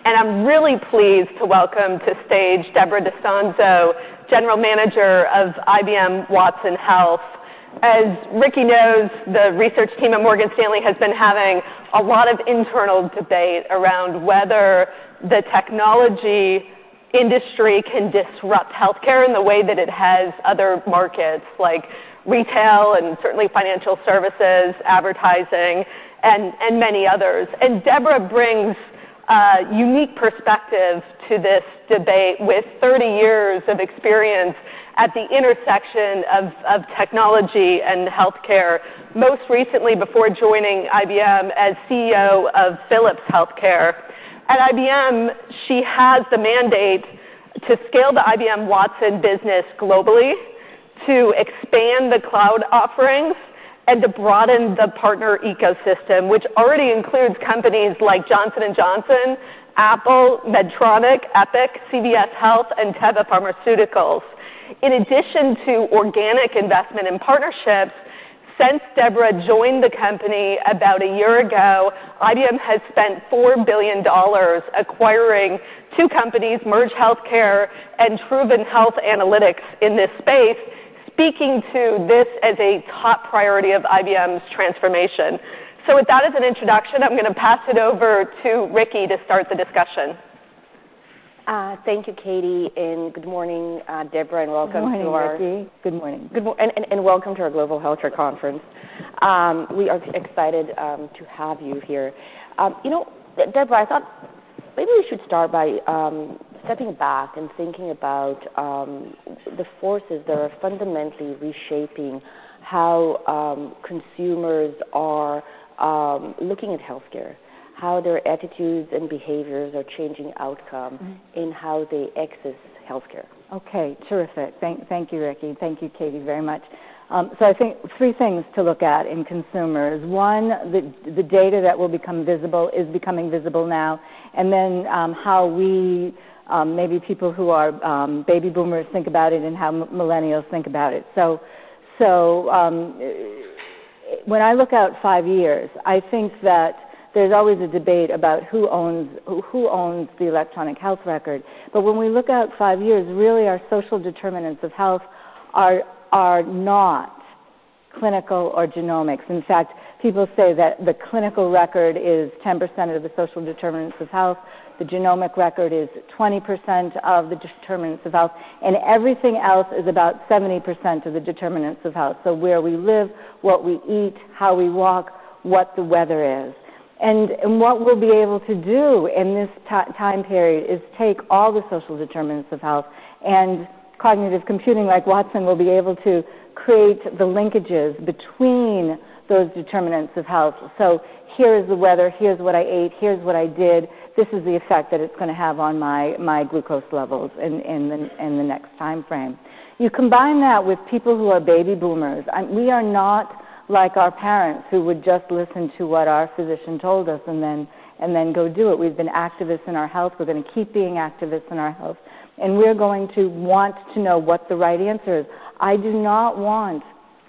And I'm really pleased to welcome to stage Deborah DiSanzo, General Manager of IBM Watson Health. As Ricky knows, the research team at Morgan Stanley has been having a lot of internal debate around whether the technology industry can disrupt healthcare in the way that it has other markets like retail and certainly financial services, advertising, and many others. And Deborah brings a unique perspective to this debate with 30 years of experience at the intersection of technology and healthcare, most recently before joining IBM as CEO of Philips Healthcare. At IBM, she has the mandate to scale the IBM Watson business globally, to expand the cloud offerings, and to broaden the partner ecosystem, which already includes companies like Johnson & Johnson, Apple, Medtronic, Epic, CVS Health, and Teva Pharmaceuticals. In addition to organic investment and partnerships, since Deborah joined the company about a year ago, IBM has spent $4 billion acquiring two companies, Merge Healthcare and Truven Health Analytics, in this space, speaking to this as a top priority of IBM's transformation. So with that as an introduction, I'm going to pass it over to Ricky to start the discussion. Thank you, Katie, and good morning, Deborah, and welcome to our... Ricky. Good morning. And welcome to our Global Healthcare Conference. We are excited to have you here. Deborah, I thought maybe we should start by stepping back and thinking about the forces that are fundamentally reshaping how consumers are looking at healthcare, how their attitudes and behaviors are changing outcome in how they access healthcare. Okay, terrific. Thank you, Ricky. Thank you, Katie, very much. So I think three things to look at in consumers. One, the data that will become visible is becoming visible now, and then how we, maybe people who are baby boomers think about it and how millennials think about it. So when I look out 5 years, I think that there's always a debate about who owns the electronic health record. But when we look out 5 years, really our social determinants of health are not clinical or genomics. In fact, people say that the clinical record is 10% of the social determinants of health, the genomic record is 20% of the determinants of health, and everything else is about 70% of the determinants of health. So where we live, what we eat, how we walk, what the weather is. And what we'll be able to do in this time period is take all the social determinants of health, and cognitive computing like Watson will be able to create the linkages between those determinants of health. So here is the weather, here's what I ate, here's what I did, this is the effect that it's going to have on my glucose levels in the next time frame. You combine that with people who are baby boomers. We are not like our parents who would just listen to what our physician told us and then go do it. We've been activists in our health. We're going to keep being activists in our health. And we're going to want to know what the right answer is. I don't want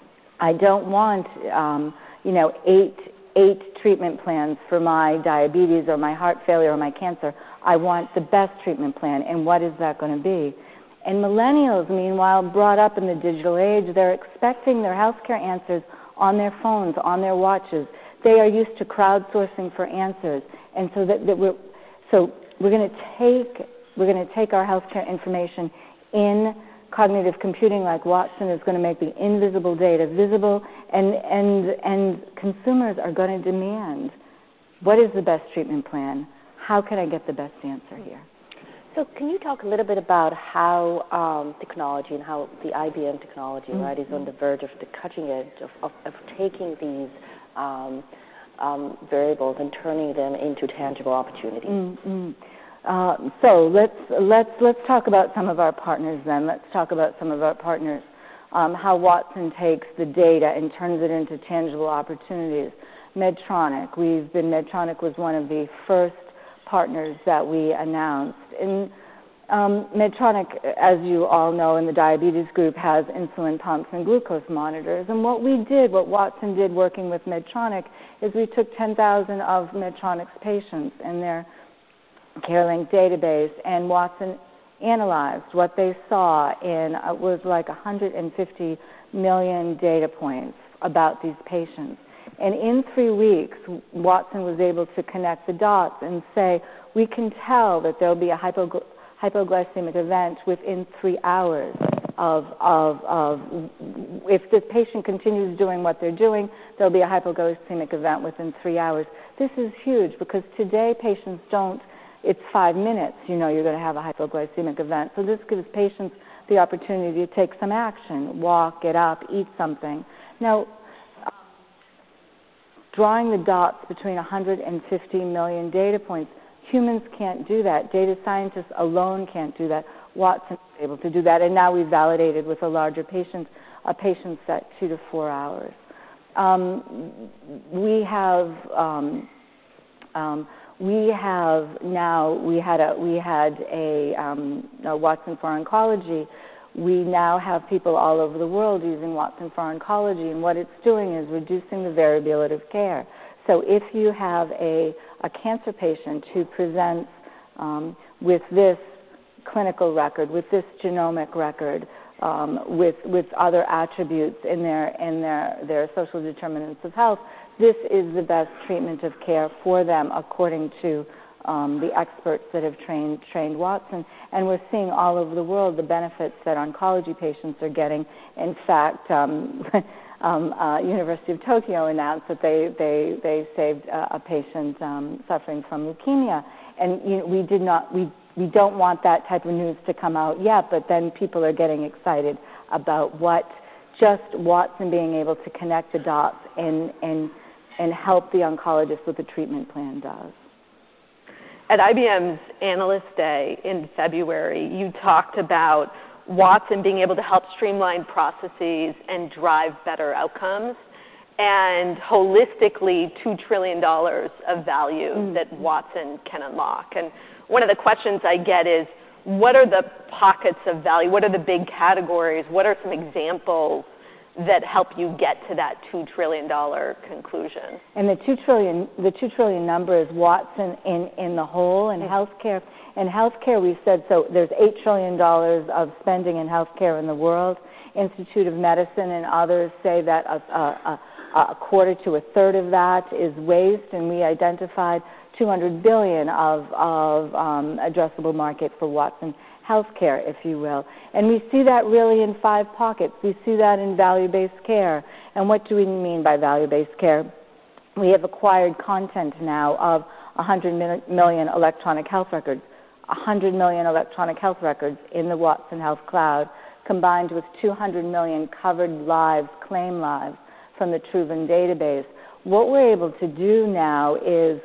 8 treatment plans for my diabetes or my heart failure or my cancer. I want the best treatment plan, and what is that going to be? And millennials, meanwhile, brought up in the digital age, they're expecting their healthcare answers on their phones, on their watches. They are used to crowdsourcing for answers, and so we're going to take our healthcare information in cognitive computing like Watson is going to make the invisible data visible, and consumers are going to demand, what is the best treatment plan? How can I get the best answer here? So can you talk a little bit about how technology and how the IBM technology, right, is on the verge of the cutting edge of taking these variables and turning them into tangible opportunities? So let's talk about some of our partners then. Let's talk about some of our partners, how Watson takes the data and turns it into tangible opportunities. Medtronic was one of the first partners that we announced. And Medtronic, as you all know, in the diabetes group, has insulin pumps and glucose monitors. And what Watson did working with Medtronic is we took 10,000 of Medtronic's patients and their CareLink database, and Watson analyzed what they saw in was like 150 million data points about these patients. And in 3 weeks, Watson was able to connect the dots and say, we can tell that there will be a hypoglycemic event within 3 hours of if this patient continues doing what they're doing, there'll be a hypoglycemic event within 3 hours. This is huge because today patients don't, it's 5 minutes, you're going to have a hypoglycemic event. So this gives patients the opportunity to take some action, walk, get up, eat something. Now, drawing the dots between 150 million data points, humans can't do that. Data scientists alone can't do that. Watson is able to do that, and now we've validated with a larger patient set 2 to 4 hours. We had a Watson for Oncology. We now have people all over the world using Watson for Oncology, and what it's doing is reducing the variability of care. So if you have a cancer patient who presents with this clinical record, with this genomic record, with other attributes in their social determinants of health, this is the best treatment of care for them according to the experts that have trained Watson. And we're seeing all over the world the benefits that oncology patients are getting. In fact, University of Tokyo announced that they saved a patient suffering from leukemia. And we don't want that type of news to come out yet, but then people are getting excited about what just Watson being able to connect the dots and help the oncologist with the treatment plan does. At IBM's Analyst Day in February, you talked about Watson being able to help streamline processes and drive better outcomes, and holistically $2 trillion of value that Watson can unlock. And one of the questions I get is, what are the pockets of value? What are the big categories? What are some examples that help you get to that $2 trillion conclusion? And the $2 trillion number is Watson in the whole in healthcare. In healthcare, we said, so there's $8 trillion of spending in healthcare in the world. Institute of Medicine and others say that a quarter to a third of that is waste, and we identified $200 billion of addressable market for Watson healthcare, if you will. And we see that really in 5 pockets. We see that in value-based care. And what do we mean by value-based care? We have acquired content now of 100 million electronic health records, 100 million electronic health records in the Watson Health Cloud, combined with 200 million covered lives, claim lives from the Truven database. What we're able to do now is,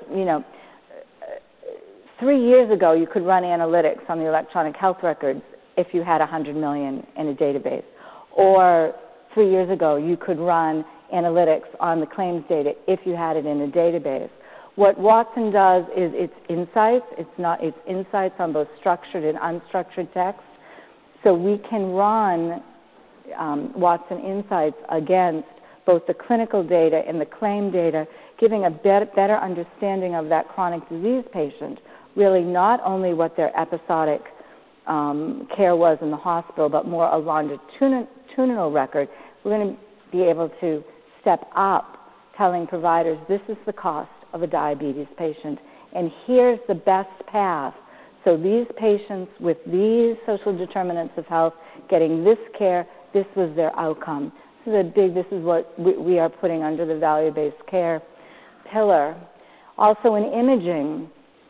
3 years ago, you could run analytics on the electronic health records if you had 100 million in a database. Or 3 years ago, you could run analytics on the claims data if you had it in a database. What Watson does is it's insights. It's insights on both structured and unstructured text. So we can run Watson Insights against both the clinical data and the claim data, giving a better understanding of that chronic disease patient, really not only what their episodic care was in the hospital, but more a longitudinal record. We're going to be able to step up telling providers this is the cost of a diabetes patient, and here's the best path. So these patients with these social determinants of health getting this care, this was their outcome. This is what we are putting under the value-based care pillar. Also in imaging,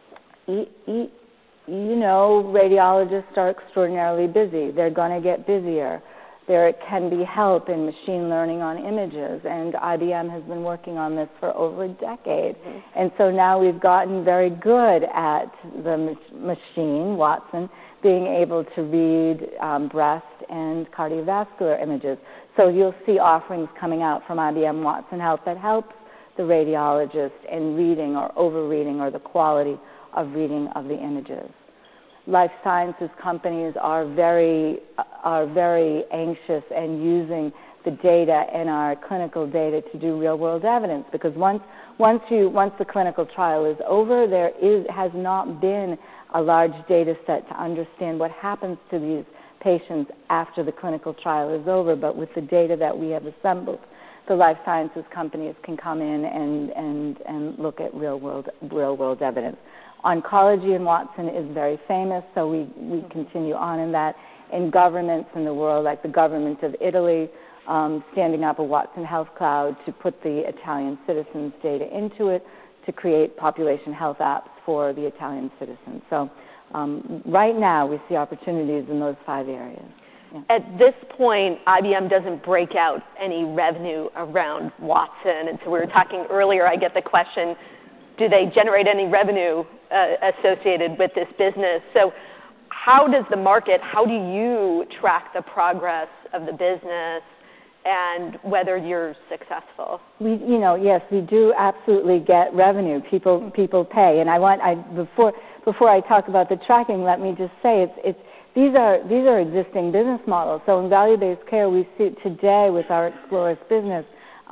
radiologists are extraordinarily busy. They're going to get busier. There can be help in machine learning on images, and IBM has been working on this for over a decade. And so now we've gotten very good at the machine, Watson, being able to read breast and cardiovascular images. So you'll see offerings coming out from IBM Watson Health that helps the radiologist in reading or overreading or the quality of reading of the images. Life sciences companies are very anxious and using the data and our clinical data to do real-world evidence. Because once the clinical trial is over, has not been a large data set to understand what happens to these patients after the clinical trial is over. But with the data that we have assembled, the life sciences companies can come in and look at real-world evidence. Oncology in Watson is very famous, so we continue on in that. In governments in the world, like the government of Italy, standing up a Watson Health Cloud to put the Italian citizens' data into it to create population health apps for the Italian citizens. So right now we see opportunities in those 5 areas. Yeah. At this point, IBM doesn't break out any revenue around Watson. And so we were talking earlier, I get the question, do they generate any revenue associated with this business? So how does the market, how do you track the progress of the business and whether you're successful? Yes, we do absolutely get revenue. People pay. And before I talk about the tracking, let me just say these are existing business models. So in value-based care, we see today with our Explorus business,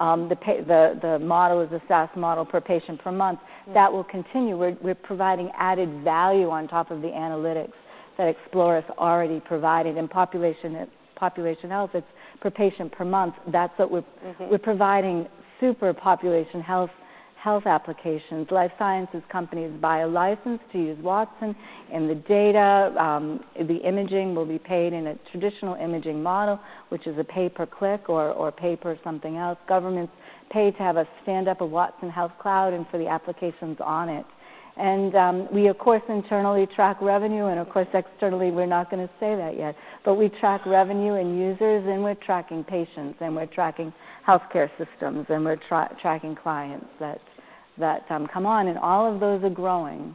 the model is a SaaS model per patient per month. That will continue. We're providing added value on top of the analytics that Explorus already provided. In population health, it's per patient per month. That's what we're providing. Super population health applications. Life sciences companies buy a license to use Watson, and the data, the imaging will be paid in a traditional imaging model, which is a pay per click or pay per something else. Governments pay to have us stand up a Watson Health Cloud and for the applications on it. And we, of course, internally track revenue, and, of course, externally we're not going to say that yet. But we track revenue and users, and we're tracking patients, and we're tracking healthcare systems, and we're tracking clients that come on, and all of those are growing.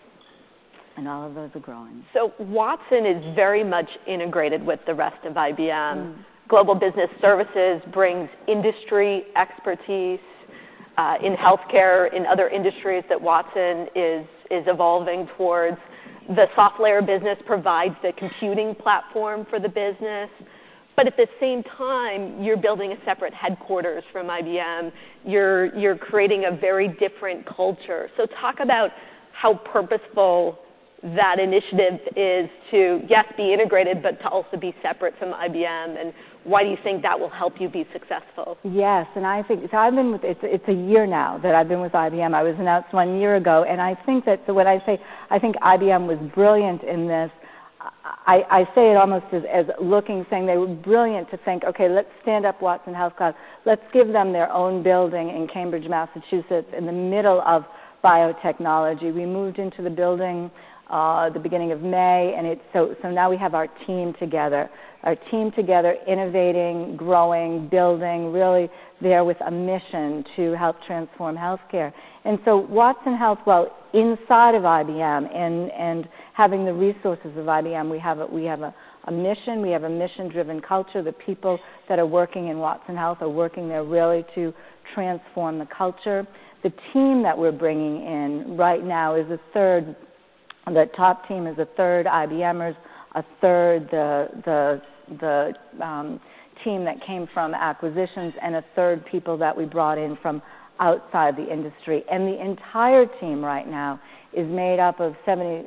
So Watson is very much integrated with the rest of IBM. Global Business Services brings industry expertise in healthcare, in other industries that Watson is evolving towards. The software business provides the computing platform for the business. But at the same time, you're building a separate headquarters from IBM. You're creating a very different culture. So talk about how purposeful that initiative is to, yes, be integrated, but to also be separate from IBM, and why do you think that will help you be successful? Yes, and I think, so I've been with, it's a year now that I've been with IBM. I was announced 1 year ago, and I think that, so when I say, I think IBM was brilliant in this, I say it almost as looking, saying they were brilliant to think, okay, let's stand up Watson Health Cloud. Let's give them their own building in Cambridge, Massachusetts, in the middle of biotechnology. We moved into the building the beginning of May, and so now we have our team together. Our team together, innovating, growing, building, really there with a mission to help transform healthcare. And so Watson Health, well, inside of IBM and having the resources of IBM, we have a mission. We have a mission-driven culture. The people that are working in Watson Health are working there really to transform the culture. The team that we're bringing in right now is a third. The top team is a third IBMers, a third the team that came from acquisitions, and a third people that we brought in from outside the industry. And the entire team right now is made up of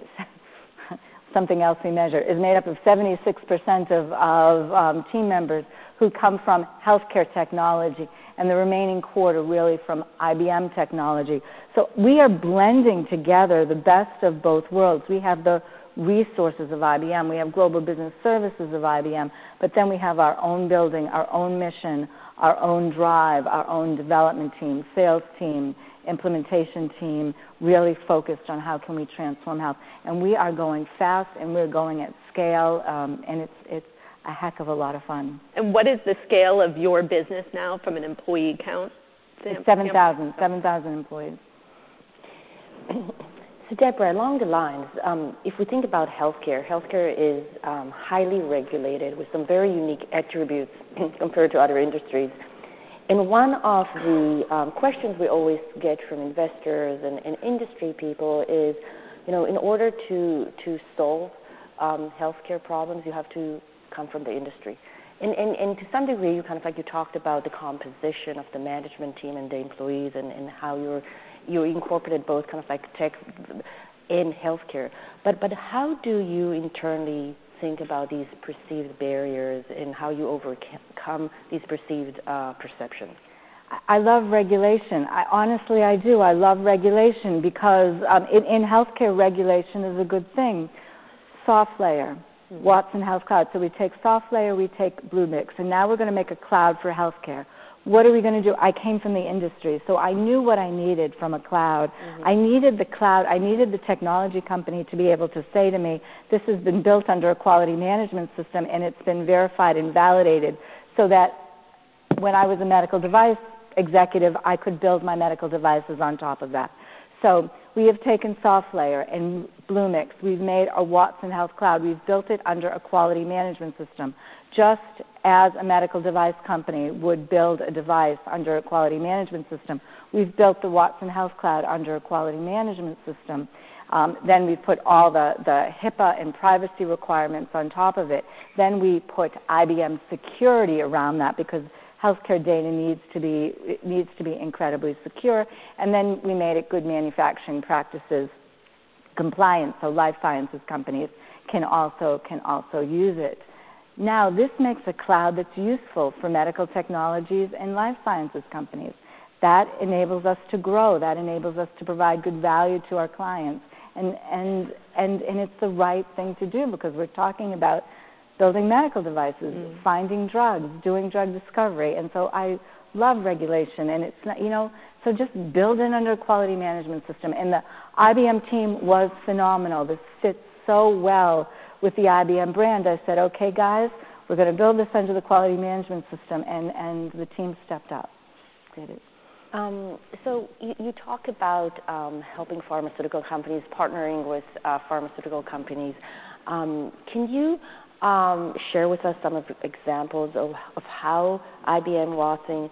76% of team members who come from healthcare technology, and the remaining quarter really from IBM technology. So we are blending together the best of both worlds. We have the resources of IBM, we have Global Business Services of IBM, but then we have our own building, our own mission, our own drive, our own development team, sales team, implementation team, really focused on how can we transform health. And we are going fast, and we're going at scale, and it's a heck of a lot of fun. And what is the scale of your business now from an employee count? It's 7,000 employees. So Deborah, along the lines, if we think about healthcare is highly regulated with some very unique attributes compared to other industries. And one of the questions we always get from investors and industry people is, in order to solve healthcare problems, you have to come from the industry. And to some degree, you kind of like you talked about the composition of the management team and the employees and how you incorporated both kind of like tech in healthcare. But how do you internally think about these perceived barriers and how you overcome these perceived perceptions? I love regulation. Honestly, I do. I love regulation because in healthcare, regulation is a good thing. SoftLayer, Watson Health Cloud. So we take SoftLayer, we take Bluemix, and now we're going to make a cloud for healthcare. What are we going to do? I came from the industry, so I knew what I needed from a cloud. I needed the cloud. I needed the technology company to be able to say to me, this has been built under a quality management system, and it's been verified and validated so that when I was a medical device executive, I could build my medical devices on top of that. So we have taken SoftLayer and Bluemix. We've made a Watson Health Cloud. We've built it under a quality management system. Just as a medical device company would build a device under a quality management system, we've built the Watson Health Cloud under a quality management system. Then we put all the HIPAA and privacy requirements on top of it. Then we put IBM security around that because healthcare data needs to be incredibly secure. And then we made it good manufacturing practices compliant, so life sciences companies can also use it. Now, this makes a cloud that's useful for medical technologies and life sciences companies. That enables us to grow. That enables us to provide good value to our clients. And it's the right thing to do because we're talking about building medical devices, finding drugs, doing drug discovery. And so I love regulation. And it's not, so just build it under a quality management system. And the IBM team was phenomenal. This fits so well with the IBM brand. I said, okay, guys, we're going to build this under the quality management system. And the team stepped up, did it. So you talk about helping pharmaceutical companies, partnering with pharmaceutical companies. Can you share with us some of the examples of how IBM Watson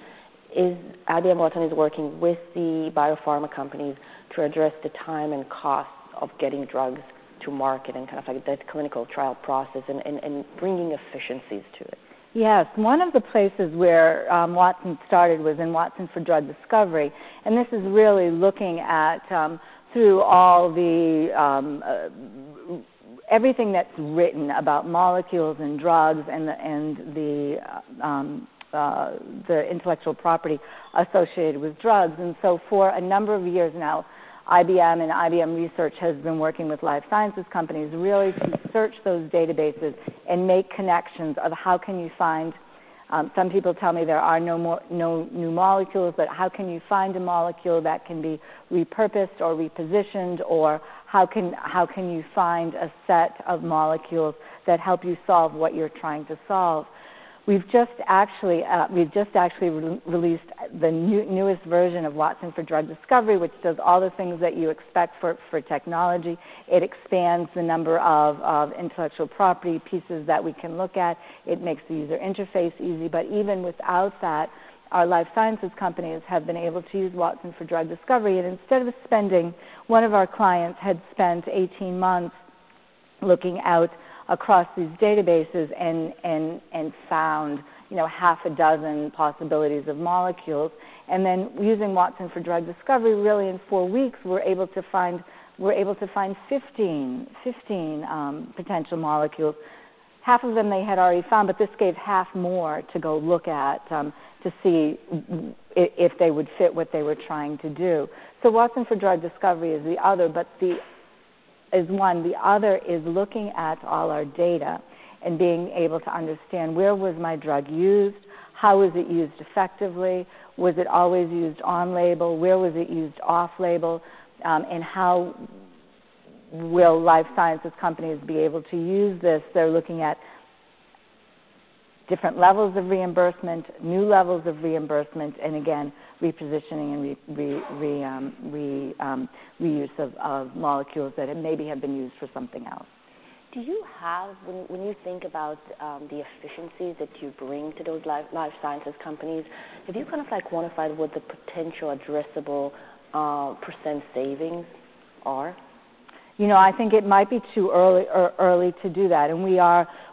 is working with the biopharma companies to address the time and cost of getting drugs to market and kind of like that clinical trial process and bringing efficiencies to it? Yes, one of the places where Watson started was in Watson for Drug Discovery, and this is really looking at through all the everything that's written about molecules and drugs and the intellectual property associated with drugs. And so for a number of years now, IBM and IBM Research has been working with life sciences companies really to search those databases and make connections of how can you find, some people tell me there are no new molecules, but how can you find a molecule that can be repurposed or repositioned, or how can you find a set of molecules that help you solve what you're trying to solve. We've just actually released the newest version of Watson for Drug Discovery, which does all the things that you expect for technology. It expands the number of intellectual property pieces that we can look at. It makes the user interface easy. But even without that, our life sciences companies have been able to use Watson for Drug Discovery. And instead of one of our clients had spent 18 months looking out across these databases and found half a dozen possibilities of molecules, and then using Watson for Drug Discovery, really in 4 weeks we're able to find 15 potential molecules. Half of them they had already found, but this gave half more to go look at to see if they would fit what they were trying to do. So Watson for Drug Discovery is the other, but the other is looking at all our data and being able to understand where was my drug used, how was it used effectively, was it always used on-label, where was it used off-label, and how will life sciences companies be able to use this. They're looking at different levels of reimbursement, new levels of reimbursement, and again, repositioning and reuse of molecules that maybe have been used for something else. Do you have, when you think about the efficiencies that you bring to those life sciences companies, have you kind of like quantified what the potential addressable percent savings are? I think it might be too early to do that, and we are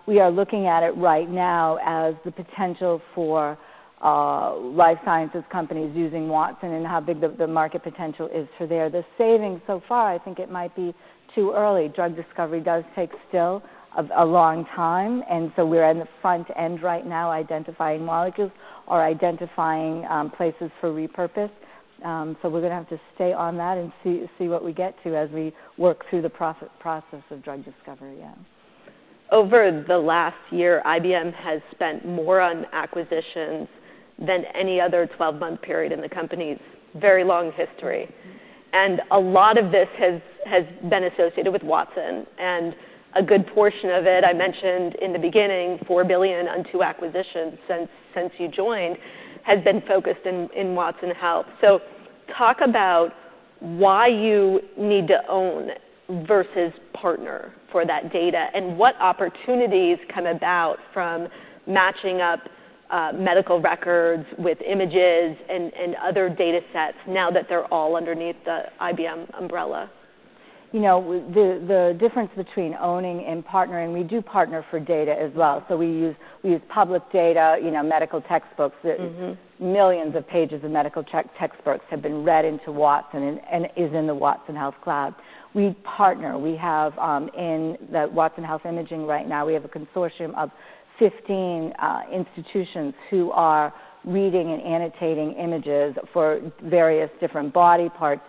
we are looking at it right now as the potential for life sciences companies using Watson and how big the market potential is for there. The savings so far, I think it might be too early. Drug discovery does take still a long time, and so we're in the front end right now identifying molecules or identifying places for repurpose. So we're going to have to stay on that and see what we get to as we work through the process of drug discovery. Yeah. Over the last year, IBM has spent more on acquisitions than any other 12-month period in the company's very long history. And a lot of this has been associated with Watson, and a good portion of it, I mentioned in the beginning, $4 billion on 2 acquisitions since you joined, has been focused in Watson Health. So talk about why you need to own versus partner for that data, and what opportunities come about from matching up medical records with images and other data sets now that they're all underneath the IBM umbrella. You know, the difference between owning and partnering, we do partner for data as well. So we use public data, you know, medical textbooks. Millions of pages of medical textbooks have been read into Watson and is in the Watson Health Cloud. We partner. We have in the Watson Health Imaging right now, we have a consortium of 15 institutions who are reading and annotating images for various different body parts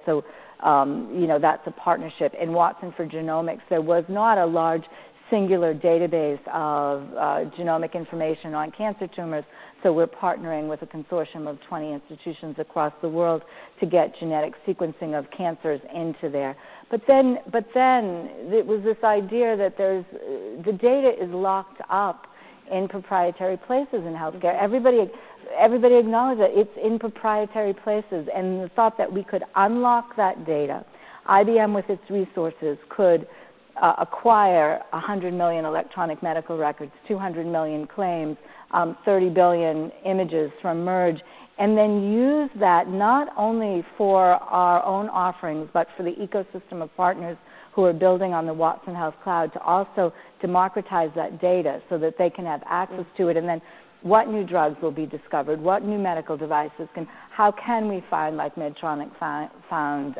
you know, that's a partnership. In Watson for Genomics, there was not a large singular database of genomic information on cancer tumors, so we're partnering with a consortium of 20 institutions across the world to get genetic sequencing of cancers into there. But then it was this idea that the data is locked up in proprietary places in healthcare. Everybody acknowledged that it's in proprietary places, and the thought that we could unlock that data, IBM with its resources could acquire 100 million electronic medical records, 200 million claims, 30 billion images from Merge, and then use that not only for our own offerings, but for the ecosystem of partners who are building on the Watson Health Cloud to also democratize that data so that they can have access to it. And then what new drugs will be discovered, what new medical devices how can we find, like Medtronic found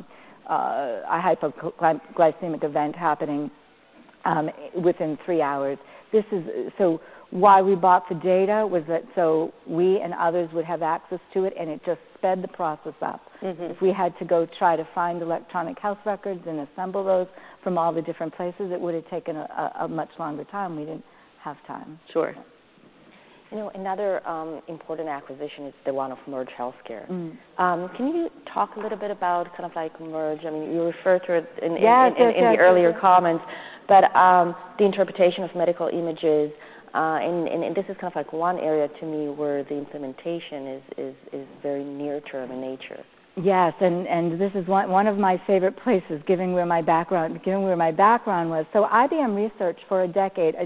a hypoglycemic event happening within 3 hours. This is so why we bought the data was that so we and others would have access to it, and it just sped the process up. If we had to go try to find electronic health records and assemble those from all the different places, it would have taken a much longer time. We didn't have time. Sure. You know, another important acquisition is the one of Merge Healthcare. Can you talk a little bit about kind of like Merge? I mean, you referred to it in the earlier comments, but the interpretation of medical images, and this is kind of like one area to me where the implementation is very near-term in nature. Yes, and this is one of my favorite places, given where my background was. So IBM Research for a decade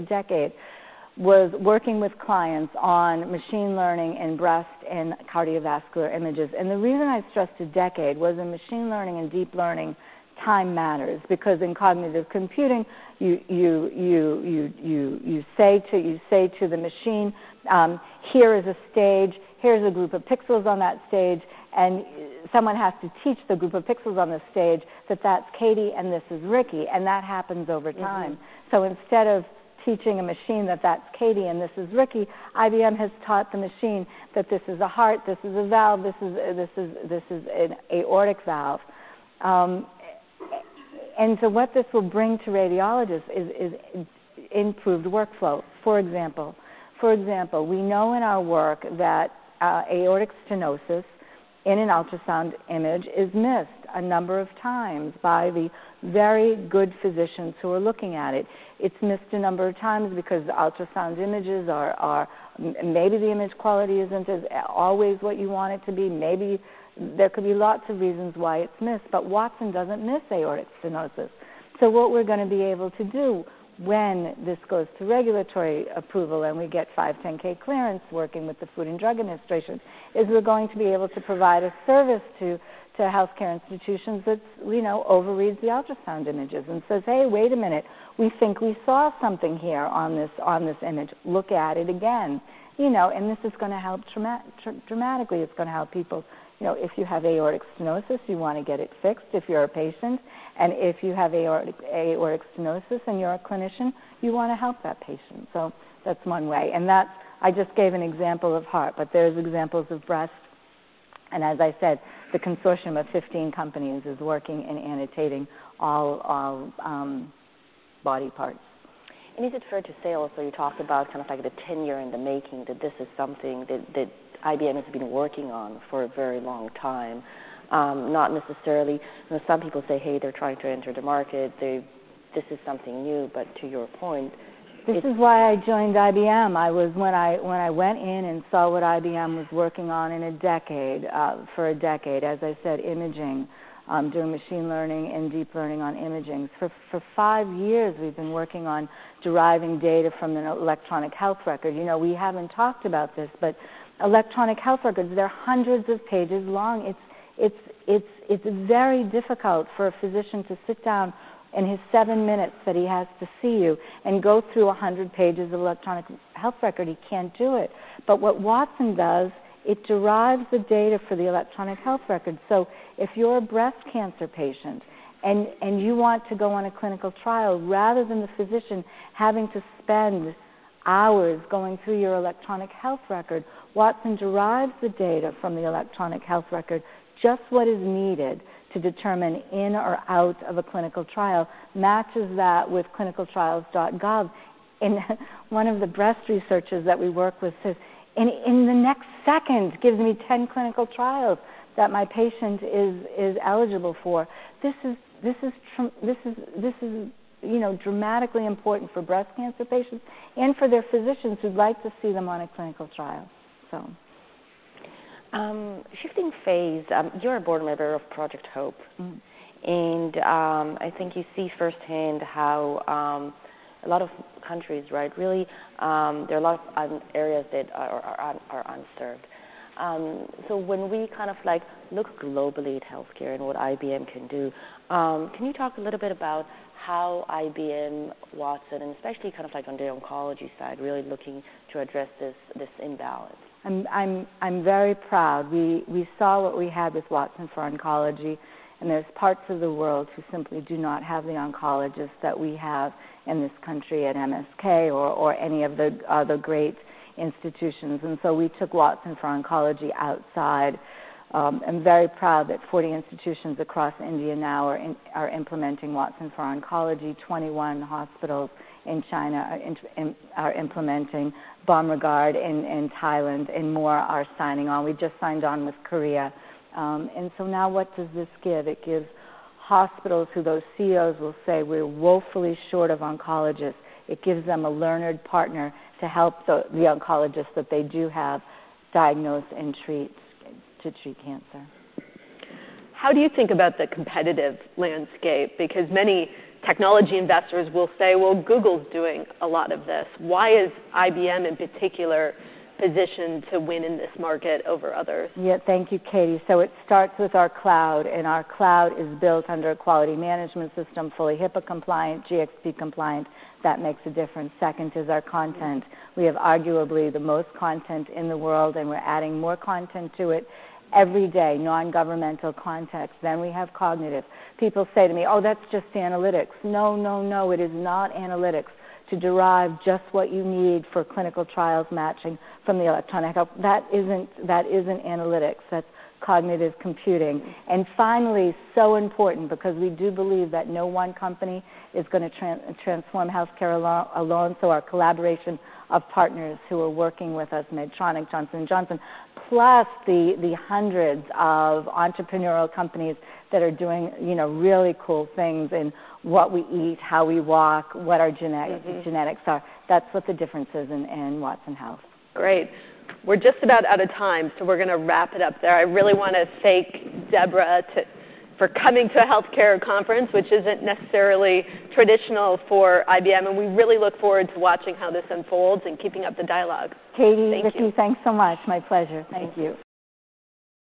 was working with clients on machine learning in breast and cardiovascular images. And the reason I stressed a decade was in machine learning and deep learning, time matters, because in cognitive computing, you say to the machine, here is a stage, here's a group of pixels on that stage, and someone has to teach the group of pixels on the stage that that's Katie and this is Ricky, and that happens over time. So instead of teaching a machine that that's Katie and this is Ricky, IBM has taught the machine that this is a heart, this is a valve, this is an aortic valve. And so what this will bring to radiologists is improved workflow. For example, we know in our work that aortic stenosis in an ultrasound image is missed a number of times by the very good physicians who are looking at it. It's missed a number of times because the ultrasound images are maybe the image quality isn't always what you want it to be. Maybe there could be lots of reasons why it's missed, but Watson doesn't miss aortic stenosis. So what we're going to be able to do when this goes to regulatory approval and we get 510K clearance working with the Food and Drug Administration is we're going to be able to provide a service to to healthcare institutions that, overreads the ultrasound images and says, hey, wait a minute, we think we saw something here on this image. Look at it again. And this is going to help dramatically. It's going to help people. If you have aortic stenosis, you want to get it fixed if you're a patient. And if you have aortic stenosis and you're a clinician, you want to help that patient. So that's one way. And I just gave an example of heart, but there's examples of breast. And as I said, the consortium of 15 companies is working in annotating all body parts. And is it fair to say also, you talked about kind of like the tenure in the making, that this is something that IBM has been working on for a very long time? Not necessarily, some people say, hey, they're trying to enter the market, this is something new, but to your point, this is why I joined IBM. When I went in and saw what IBM was working on for a decade, as I said, imaging, doing machine learning and deep learning on imaging. For 5 years, we've been working on deriving data from an electronic health record. We haven't talked about this, but electronic health records, they're hundreds of pages long. It's very difficult for a physician to sit down in his 7 minutes that he has to see you and go through 100 pages of electronic health record. He can't do it. But what Watson does, it derives the data for the electronic health record. So if you're a breast cancer patient and you want to go on a clinical trial, rather than the physician having to spend hours going through your electronic health record, Watson derives the data from the electronic health record, just what is needed to determine in or out of a clinical trial, matches that with clinicaltrials.gov. And one of the breast researchers that we work with says, in the next second, gives me 10 clinical trials that my patient is eligible for. This is dramatically important for breast cancer patients and for their physicians who'd like to see them on a clinical trial. So. Shifting phase, you're a board member of Project Hope, and I think you see firsthand how a lot of countries, right, really, there are a lot of areas that are unserved. So when we kind of like look globally at healthcare and what IBM can do, can you talk a little bit about how IBM, Watson, and especially kind of like on the oncology side, really looking to address this imbalance? I'm very proud. We saw what we had with Watson for Oncology, and there's parts of the world who simply do not have the oncologists that we have in this country at MSK or any of the other great institutions. And so we took Watson for Oncology outside. I'm very proud that 40 institutions across India now are implementing Watson for Oncology. 21 hospitals in China are implementing. Bumragad in Thailand and more are signing on. We just signed on with Korea. And so now what does this give? It gives hospitals who those CEOs will say, we're woefully short of oncologists. It gives them a learned partner to help the oncologists that they do have diagnose and treat cancer. How do you think about the competitive landscape? Because many technology investors will say, well, Google's doing a lot of this. Why is IBM in particular positioned to win in this market over others? Yeah, thank you, Katie. So it starts with our cloud, and our cloud is built under a quality management system, fully HIPAA compliant, GXP compliant. That makes a difference. Second is our content. We have arguably the most content in the world, and we're adding more content to it every day, non-governmental context. Then we have cognitive. People say to me, oh, that's just analytics. No, it is not analytics to derive just what you need for clinical trials matching from the electronic health. That isn't analytics. That's cognitive computing. And finally, so important, because we do believe that no one company is going to transform healthcare alone, so our collaboration of partners who are working with us, Medtronic, Johnson & Johnson, plus the hundreds of entrepreneurial companies that are doing, really cool things in what we eat, how we walk, what our genetics are. That's what the difference is in Watson Health. Great. We're just about out of time, so we're going to wrap it up there. I really want to thank Deborah for coming to a healthcare conference, which isn't necessarily traditional for IBM, and we really look forward to watching how this unfolds and keeping up the dialogue. Katie, Vicki, thanks so much. My pleasure. Thank you.